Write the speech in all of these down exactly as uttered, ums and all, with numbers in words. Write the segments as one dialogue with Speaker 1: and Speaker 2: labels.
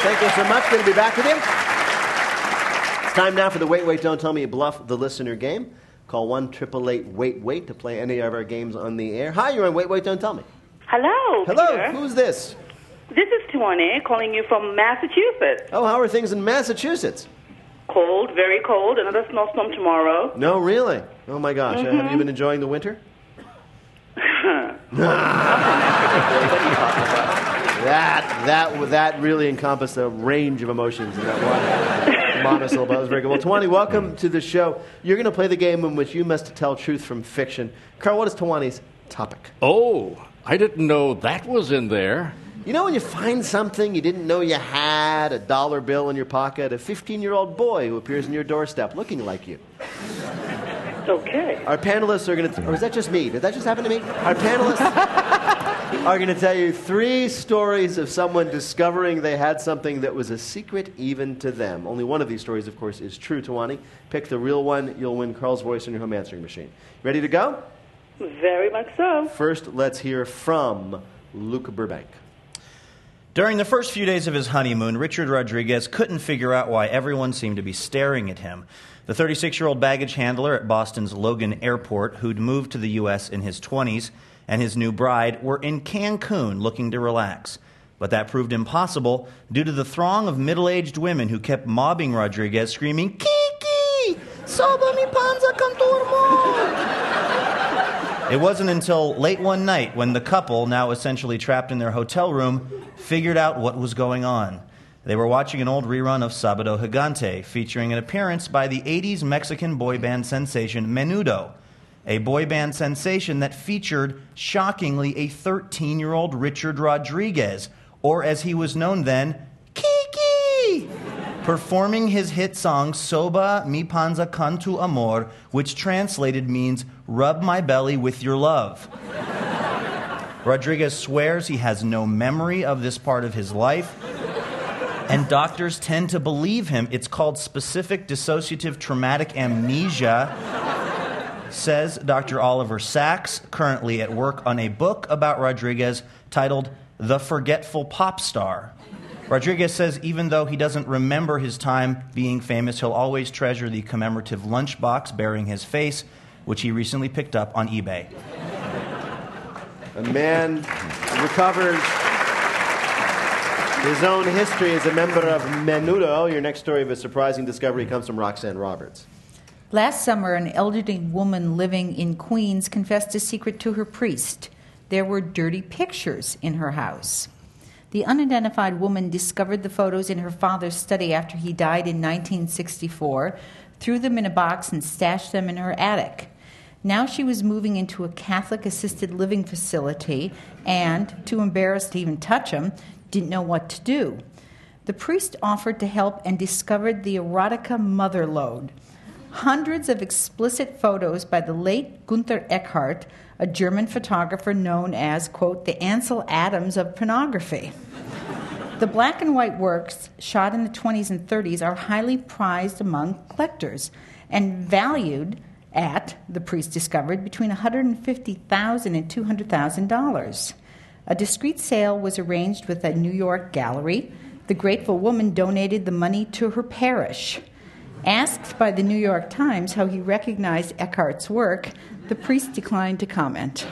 Speaker 1: Thank you so much. Good to be back with you. It's time now for the Wait, Wait, Don't Tell Me Bluff the Listener game. Call one eight eight eight, wait, wait to play any of our games on the air. Hi, you're on Wait, Wait, Don't Tell Me.
Speaker 2: Hello,
Speaker 1: Hello,
Speaker 2: Peter.
Speaker 1: who's this?
Speaker 2: This is Tuane calling you from Massachusetts.
Speaker 1: Oh, how are things in Massachusetts?
Speaker 2: Cold, very cold. Another snowstorm tomorrow.
Speaker 1: No, really? Oh, my gosh.
Speaker 2: Mm-hmm.
Speaker 1: Uh, have you been enjoying the winter? that, that, that really encompassed a range of emotions in that one monosyllable. That was very good. Well, Tawani, welcome to the show. You're going to play the game in which you must tell truth from fiction. Carl, what is Tawani's topic?
Speaker 3: Oh, I didn't know that was in there.
Speaker 1: You know when you find something you didn't know you had, a dollar bill in your pocket, a fifteen-year-old boy who appears on your doorstep looking like you?
Speaker 2: Okay.
Speaker 1: Our panelists are going to, or is that just me? Did that just happen to me? Our panelists are going to tell you three stories of someone discovering they had something that was a secret even to them. Only one of these stories, of course, is true, Tawani. Pick the real one. You'll win Carl's voice on your home answering machine. Ready to go?
Speaker 2: Very much so.
Speaker 1: First, let's hear from Luke Burbank.
Speaker 4: During the first few days of his honeymoon, Richard Rodriguez couldn't figure out why everyone seemed to be staring at him. The thirty-six-year-old baggage handler at Boston's Logan Airport, who'd moved to the U S in his twenties, and his new bride were in Cancun looking to relax. But that proved impossible due to the throng of middle-aged women who kept mobbing Rodriguez, screaming, "Kiki! Soba mi panza con turmo!" It wasn't until late one night when the couple, now essentially trapped in their hotel room, figured out what was going on. They were watching an old rerun of Sábado Gigante, featuring an appearance by the eighties Mexican boy band sensation Menudo, a boy band sensation that featured, shockingly, a thirteen-year-old Richard Rodriguez, or as he was known then, Kiki, performing his hit song Soba Mi Panza con tu amor, which translated means, rub my belly with your love. Rodriguez swears he has no memory of this part of his life, and doctors tend to believe him. It's called specific dissociative traumatic amnesia, says Doctor Oliver Sacks, currently at work on a book about Rodriguez titled The Forgetful Pop Star. Rodriguez says even though he doesn't remember his time being famous, he'll always treasure the commemorative lunchbox bearing his face, which he recently picked up on eBay.
Speaker 1: A man recovers his own history as a member of Menudo. Your next story of a surprising discovery comes from Roxanne Roberts.
Speaker 5: Last summer, an elderly woman living in Queens confessed a secret to her priest. There were dirty pictures in her house. The unidentified woman discovered the photos in her father's study after he died in nineteen sixty-four, threw them in a box, and stashed them in her attic. Now she was moving into a Catholic-assisted living facility and, too embarrassed to even touch them, didn't know what to do. The priest offered to help and discovered the erotica motherlode. Hundreds of explicit photos by the late Gunther Eckhart, a German photographer known as, quote, the Ansel Adams of pornography. The black and white works, shot in the twenties and thirties, are highly prized among collectors and valued at, the priest discovered, between one hundred fifty thousand dollars and two hundred thousand dollars. A discreet sale was arranged with a New York gallery. The grateful woman donated the money to her parish. Asked by the New York Times how he recognized Eckhart's work, the priest declined to comment.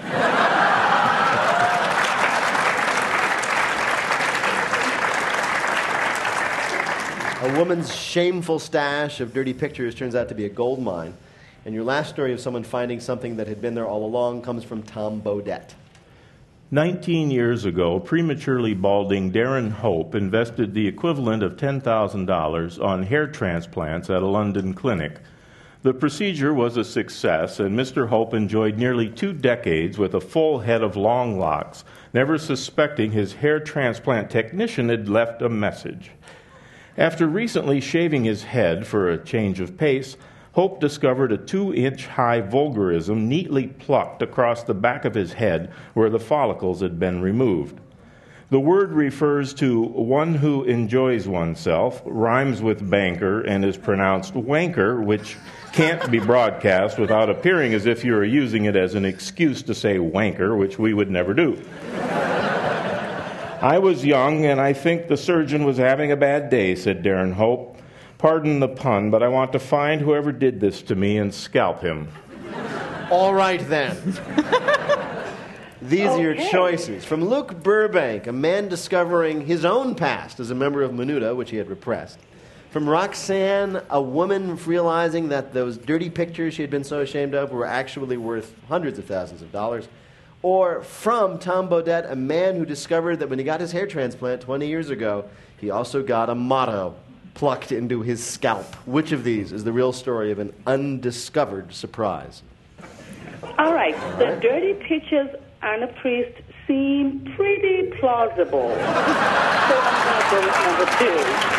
Speaker 1: A woman's shameful stash of dirty pictures turns out to be a gold mine. And your last story of someone finding something that had been there all along comes from Tom Bodette.
Speaker 6: Nineteen years ago, prematurely balding Darren Hope invested the equivalent of ten thousand dollars on hair transplants at a London clinic. The procedure was a success, and Mister Hope enjoyed nearly two decades with a full head of long locks, never suspecting his hair transplant technician had left a message. After recently shaving his head for a change of pace, Hope discovered a two-inch high vulgarism neatly plucked across the back of his head where the follicles had been removed. The word refers to one who enjoys oneself, rhymes with banker, and is pronounced wanker, which can't be broadcast without appearing as if you are using it as an excuse to say wanker, which we would never do. I was young, and I think the surgeon was having a bad day, said Darren Hope. Pardon the pun, but I want to find whoever did this to me and scalp him.
Speaker 1: All right, then. These are your
Speaker 2: Okay.
Speaker 1: choices. From Luke Burbank, a man discovering his own past as a member of Menuda, which he had repressed. From Roxanne, a woman realizing that those dirty pictures she had been so ashamed of were actually worth hundreds of thousands of dollars. Or from Tom Bodette, a man who discovered that when he got his hair transplant twenty years ago, he also got a motto plucked into his scalp. Which of these is the real story of an undiscovered surprise?
Speaker 2: All right. The dirty pictures and a priest seem pretty plausible. So I'm going to go with number two.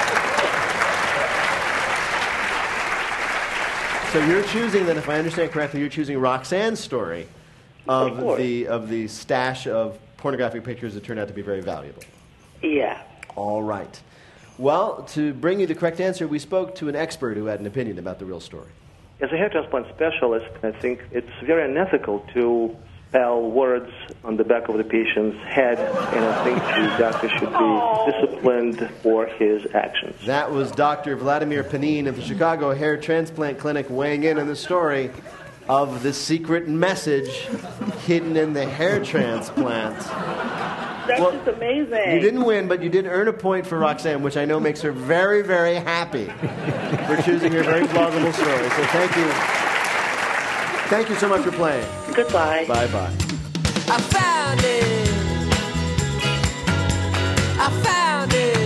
Speaker 1: So you're choosing, then, if I understand correctly, you're choosing Roxanne's story
Speaker 2: Of
Speaker 1: of
Speaker 2: course.
Speaker 1: the of the stash of pornographic pictures that turned out to be very valuable.
Speaker 2: Yeah.
Speaker 1: All right. Well, to bring you the correct answer, we spoke to an expert who had an opinion about the real story.
Speaker 7: As a hair transplant specialist, I think it's very unethical to spell words on the back of the patient's head, and I think the doctor should be disciplined for his actions.
Speaker 1: That was Doctor Vladimir Panin of the Chicago Hair Transplant Clinic weighing in on the story of the secret message hidden in the hair transplant.
Speaker 2: That's
Speaker 1: Well,
Speaker 2: just amazing.
Speaker 1: You didn't win, but you did earn a point for Roxanne, which I know makes her very, very happy for choosing her very plausible story. So thank you. Thank you so much for playing.
Speaker 2: Goodbye.
Speaker 1: Bye-bye.
Speaker 8: I found it. I found it.